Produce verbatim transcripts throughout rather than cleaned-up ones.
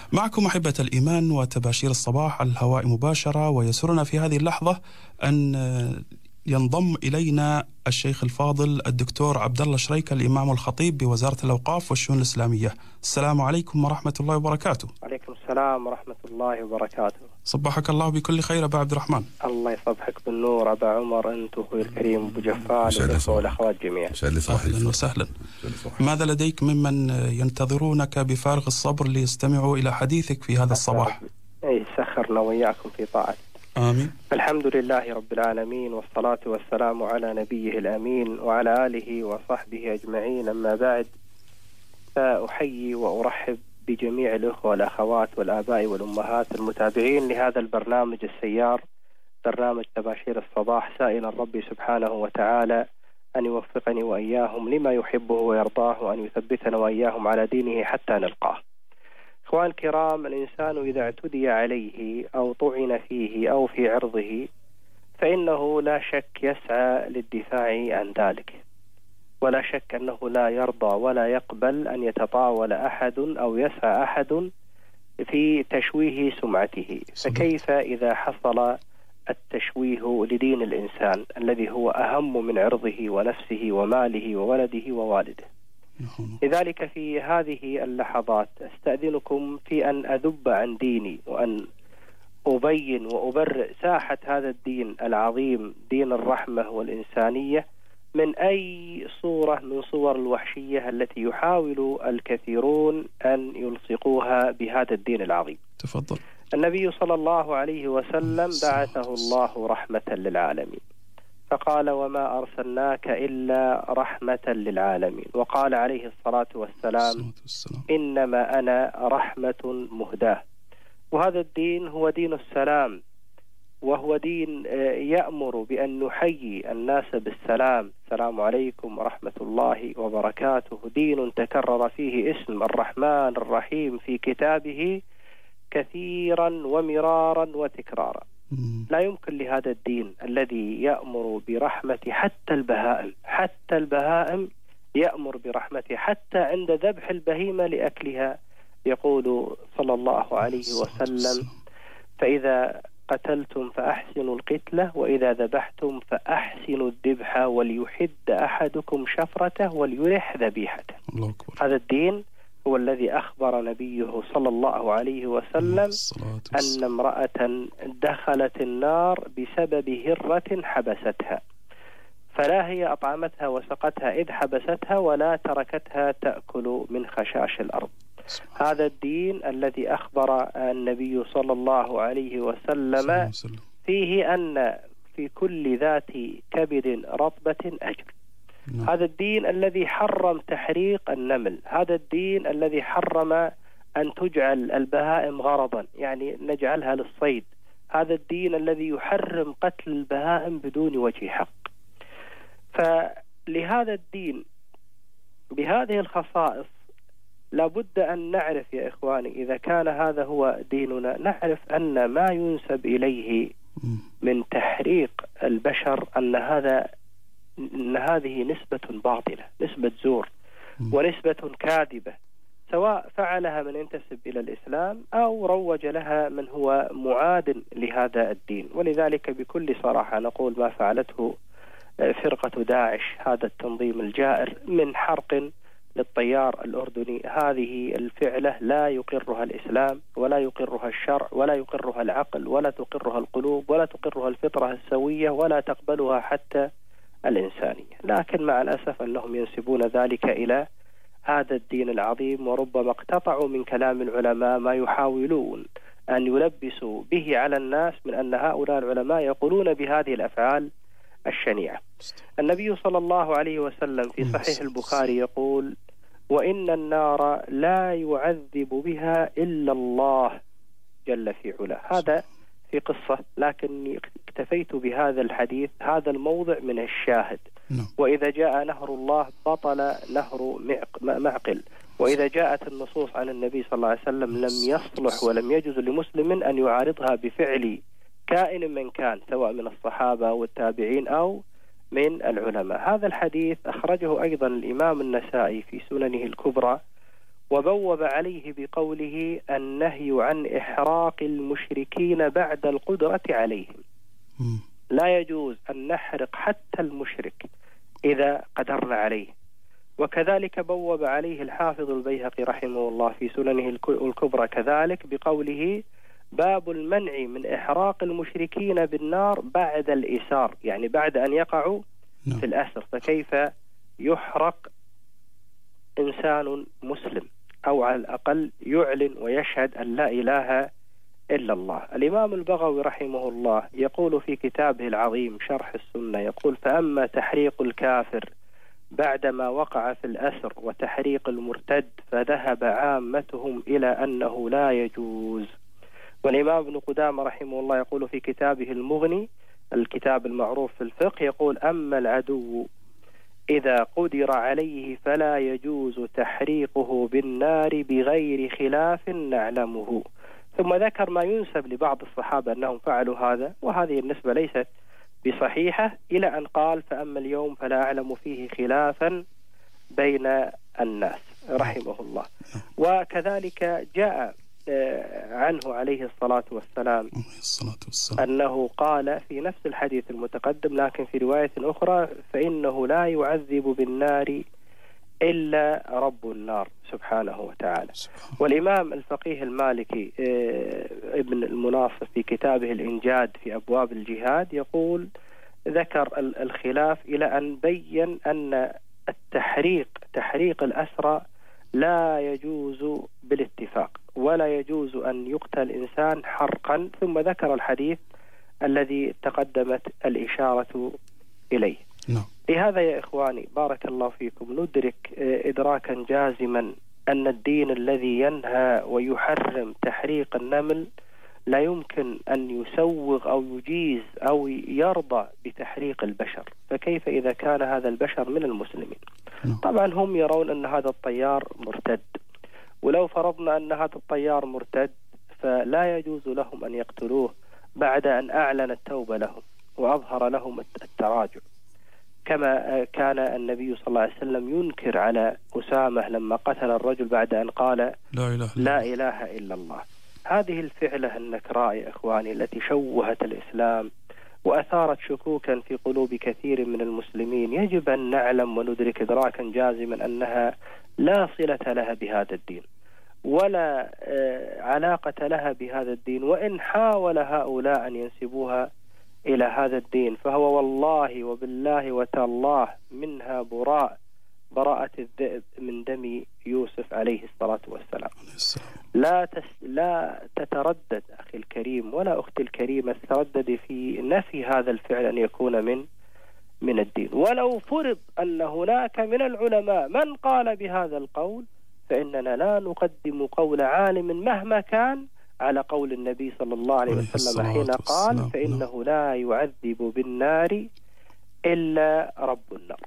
معكم أحبة الإيمان وتباشير الصباح على الهواء مباشرة، ويسرنا في هذه اللحظة أن ينضم إلينا الشيخ الفاضل الدكتور عبد الله شريكة، الإمام والخطيب بوزارة الأوقاف والشؤون الإسلامية. السلام عليكم ورحمة الله وبركاته. عليكم السلام ورحمة الله وبركاته. صبحك الله بكل خير أبا عبد الرحمن. الله يصبحك بالنور أبا عمر، أنت أخوي الكريم أبو جفال والأخوة والأخوات جميعا. أهلا وسهلا. ماذا لديك ممن ينتظرونك بفارغ الصبر ليستمعوا إلى حديثك في هذا الصباح؟ أي سخرنا وإياكم في طاعته. آمين. الحمد لله رب العالمين، والصلاة والسلام على نبيه الأمين وعلى آله وصحبه أجمعين. أما بعد، فأحيي وأرحب بجميع الأخوة والأخوات والآباء والأمهات المتابعين لهذا البرنامج السيار، برنامج تباشير الصباح، سائلا ربي سبحانه وتعالى أن يوفقني وإياهم لما يحبه ويرضاه، وأن يثبتنا وإياهم على دينه حتى نلقاه. إخوان الكرام، الإنسان إذا اعتدي عليه أو طعن فيه أو في عرضه فإنه لا شك يسعى للدفاع عن ذلك، ولا شك أنه لا يرضى ولا يقبل أن يتطاول أحد أو يسعى أحد في تشويه سمعته. فكيف إذا حصل التشويه لدين الإنسان الذي هو أهم من عرضه ونفسه وماله وولده ووالده؟ لذلك في هذه اللحظات أستأذنكم في أن أذب عن ديني، وأن أبين وأبرئ ساحة هذا الدين العظيم، دين الرحمة والإنسانية، من أي صورة من صور الوحشية التي يحاول الكثيرون أن يلصقوها بهذا الدين العظيم. تفضل. النبي صلى الله عليه وسلم بعثه الله رحمة للعالمين، فقال: وما أرسلناك إلا رحمة للعالمين. وقال عليه الصلاة والسلام: إنما أنا رحمة مهداة. وهذا الدين هو دين السلام، وهو دين يأمر بأن نحيي الناس بالسلام. السلام عليكم ورحمة الله وبركاته. دين تكرر فيه اسم الرحمن الرحيم في كتابه كثيرا ومرارا وتكرارا. لا يمكن لهذا الدين الذي يأمر برحمة حتى البهائم، حتى البهائم يأمر برحمته، حتى عند ذبح البهيمة لأكلها يقول صلى الله عليه وسلم: فإذا قتلتم فأحسنوا القتلة، وإذا ذبحتم فأحسنوا الذبح، وليحد أحدكم شفرته وليرح ذبيحته. هذا الدين هو الذي أخبر نبيه صلى الله عليه وسلم أن امرأة دخلت النار بسبب هرة حبستها، فلا هي أطعمتها وسقتها إذ حبستها، ولا تركتها تأكل من خشاش الأرض. هذا الدين الذي أخبر النبي صلى الله عليه وسلم فيه أن في كل ذات كبد رطبة أجر. هذا الدين الذي حرم تحريق النمل. هذا الدين الذي حرم أن تجعل البهائم غرضا، يعني نجعلها للصيد. هذا الدين الذي يحرم قتل البهائم بدون وجه حق. فلهذا الدين بهذه الخصائص لابد أن نعرف يا إخواني، إذا كان هذا هو ديننا، نعرف أن ما ينسب إليه من تحريق البشر أن هذا أن هذه نسبة باطلة، نسبة زور ونسبة كاذبة، سواء فعلها من ينتسب إلى الإسلام أو روج لها من هو معاد لهذا الدين. ولذلك بكل صراحة نقول ما فعلته فرقة داعش، هذا التنظيم الجائر من حرق للطيار الأردني، هذه الفعلة لا يقرها الإسلام ولا يقرها الشرع ولا يقرها العقل ولا تقرها القلوب ولا تقرها الفطرة السوية ولا تقبلها حتى الإنسانية. لكن مع الأسف أنهم ينسبون ذلك إلى هذا الدين العظيم، وربما اقتطعوا من كلام العلماء ما يحاولون أن يلبسوا به على الناس من أن هؤلاء العلماء يقولون بهذه الأفعال الشنيعة. النبي صلى الله عليه وسلم في صحيح البخاري يقول: وإن النار لا يعذب بها إلا الله جل في علاه. هذا في قصة، لكن اكتفيت بهذا الحديث، هذا الموضع من الشاهد. وإذا جاء نهر الله بطل نهر معقل. وإذا جاءت النصوص عن النبي صلى الله عليه وسلم لم يصلح ولم يجوز لمسلم أن يعارضها بفعل كائن من كان، سواء من الصحابة والتابعين أو من العلماء. هذا الحديث أخرجه أيضا الإمام النسائي في سننه الكبرى، وبوب عليه بقوله النهي عن إحراق المشركين بعد القدرة عليهم. لا يجوز أن نحرق حتى المشرك إذا قدرنا عليه. وكذلك بوب عليه الحافظ البيهقي رحمه الله في سننه الكبرى كذلك بقوله باب المنع من إحراق المشركين بالنار بعد الإسار، يعني بعد أن يقعوا في الأسر، فكيف يحرق إنسان مسلم أو على الأقل يعلن ويشهد أن لا إله إلا الله. الإمام البغوي رحمه الله يقول في كتابه العظيم شرح السنة، يقول فأما تحريق الكافر بعدما وقع في الأسر وتحريق المرتد فذهب عامتهم إلى أنه لا يجوز. والإمام ابن قدامة رحمه الله يقول في كتابه المغني الكتاب المعروف في الفقه، يقول أما العدو إذا قدر عليه فلا يجوز تحريقه بالنار بغير خلاف نعلمه. ثم ذكر ما ينسب لبعض الصحابة أنهم فعلوا هذا، وهذه النسبة ليست بصحيحة، إلى أن قال فأما اليوم فلا أعلم فيه خلافا بين الناس رحمه الله. وكذلك جاء عنه عليه الصلاة والسلام أنه قال في نفس الحديث المتقدم لكن في رواية أخرى فإنه لا يعذب بالنار إلا رب النار سبحانه وتعالى. والإمام الفقيه المالكي ابن المناصف في كتابه الإنجاد في أبواب الجهاد يقول ذكر الخلاف إلى أن بين أن التحريق تحريق الأسرى لا يجوز بالاتفاق، ولا يجوز أن يقتل إنسان حرقا، ثم ذكر الحديث الذي تقدمت الإشارة إليه. نعم. لهذا يا إخواني بارك الله فيكم ندرك إدراكا جازما أن الدين الذي ينهى ويحرم تحريق النمل لا يمكن أن يسوغ أو يجيز أو يرضى بتحريق البشر، فكيف إذا كان هذا البشر من المسلمين؟ طبعا هم يرون أن هذا الطيار مرتد، ولو فرضنا أن هذا الطيار مرتد فلا يجوز لهم أن يقتلوه بعد أن أعلن التوبة لهم وأظهر لهم التراجع، كما كان النبي صلى الله عليه وسلم ينكر على أسامة لما قتل الرجل بعد أن قال لا إله, لا إله إلا الله. هذه الفعلة النكراء يا إخواني التي شوهت الإسلام وأثارت شكوكا في قلوب كثير من المسلمين يجب أن نعلم وندرك إدراكا جازما أنها لا صلة لها بهذا الدين ولا علاقة لها بهذا الدين، وإن حاول هؤلاء أن ينسبوها إلى هذا الدين فهو والله وبالله وتالله منها براء براءة الذئب من دم يوسف عليه الصلاة والسلام. لا تس لا تتردد أخي الكريم ولا أختي الكريمة تتردد في نفي هذا الفعل أن يكون من من الدين، ولو فرض أن هناك من العلماء من قال بهذا القول فإننا لا نقدم قول عالم مهما كان على قول النبي صلى الله عليه وسلم حين قال فإنه لا يعذب بالنار إلا رب النار.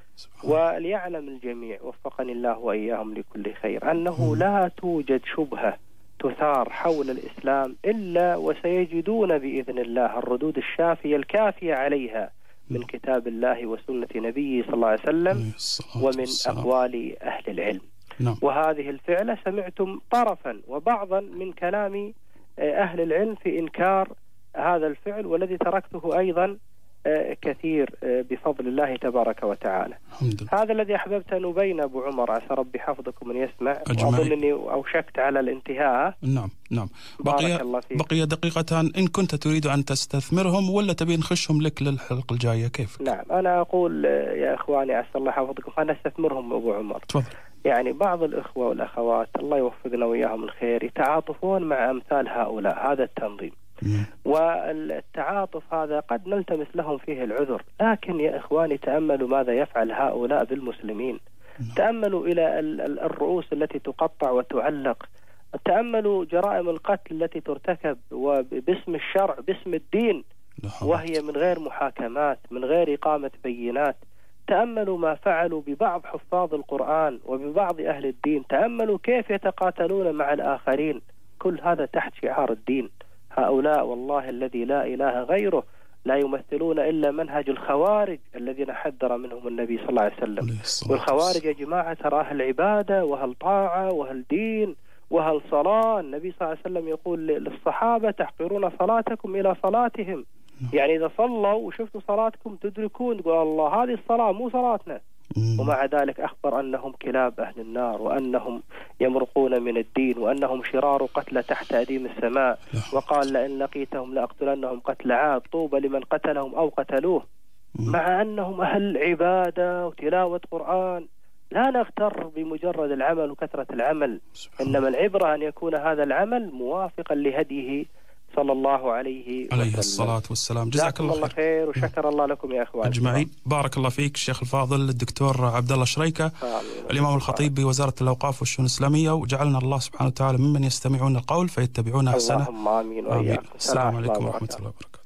وليعلم الجميع وفقني الله وإياهم لكل خير أنه لا توجد شبهة تثار حول الإسلام إلا وسيجدون بإذن الله الردود الشافية الكافية عليها من كتاب الله وسنة نبيه صلى الله عليه وسلم ومن أقوال أهل العلم. نعم. وهذه الفعلة سمعتم طرفا وبعضا من كلام أهل العلم في إنكار هذا الفعل، والذي تركته أيضا كثير بفضل الله تبارك وتعالى. هذا الذي أحببت أن أبين أبو عمر، عسى ربي حفظكم من يسمع، وأظن أني أوشكت على الانتهاء. نعم نعم بقي, بقي دقيقتان، إن كنت تريد أن تستثمرهم ولا تبي نخشهم لك للحلقة الجاية كيف؟ نعم أنا أقول يا إخواني عسى الله حفظكم أنا أستثمرهم أبو عمر. تفضل. يعني بعض الإخوة والأخوات الله يوفقنا وإياهم الخير يتعاطفون مع أمثال هؤلاء هذا التنظيم، والتعاطف هذا قد نلتمس لهم فيه العذر، لكن يا إخواني تأملوا ماذا يفعل هؤلاء بالمسلمين. تأملوا إلى الرؤوس التي تقطع وتعلق، تأملوا جرائم القتل التي ترتكب وباسم الشرع باسم الدين وهي من غير محاكمات من غير إقامة بينات. تأملوا ما فعلوا ببعض حفاظ القرآن وببعض أهل الدين، تأملوا كيف يتقاتلون مع الآخرين، كل هذا تحت شعار الدين. هؤلاء والله الذي لا إله غيره لا يمثلون إلا منهج الخوارج الذين حذر منهم النبي صلى الله عليه وسلم. والخوارج يا جماعة ترى أهل عبادة وأهل طاعة وأهل دين وهل صلاة. النبي صلى الله عليه وسلم يقول للصحابة تحقرون صلاتكم إلى صلاتهم، يعني إذا صلوا وشفتوا صلاتكم تدركون تقول الله هذه الصلاة مو صلاتنا، ومع ذلك أخبر أنهم كلاب أهل النار، وأنهم يمرقون من الدين، وأنهم شرار قتل تحت أديم السماء. وقال لئن لقيتهم لأقتلنهم قتل عاد، طوبى لمن قتلهم أو قتلوه. مع أنهم أهل عبادة وتلاوة قرآن. لا نغتر بمجرد العمل وكثرة العمل، إنما العبرة أن يكون هذا العمل موافقا لهديه صلى الله عليه وسلم عليه الصلاة والسلام. جزاك الله, الله خير وشكر الله لكم يا أخوان أجمعين. بارك الله فيك الشيخ الفاضل الدكتور عبد الله شريكة الإمام الخطيب بوزارة الأوقاف والشؤون الإسلامية، وجعلنا الله سبحانه وتعالى ممن يستمعون القول فيتبعون أحسنه. اللهم آمين وإياكم. السلام عليكم ورحمة الله وبركاته.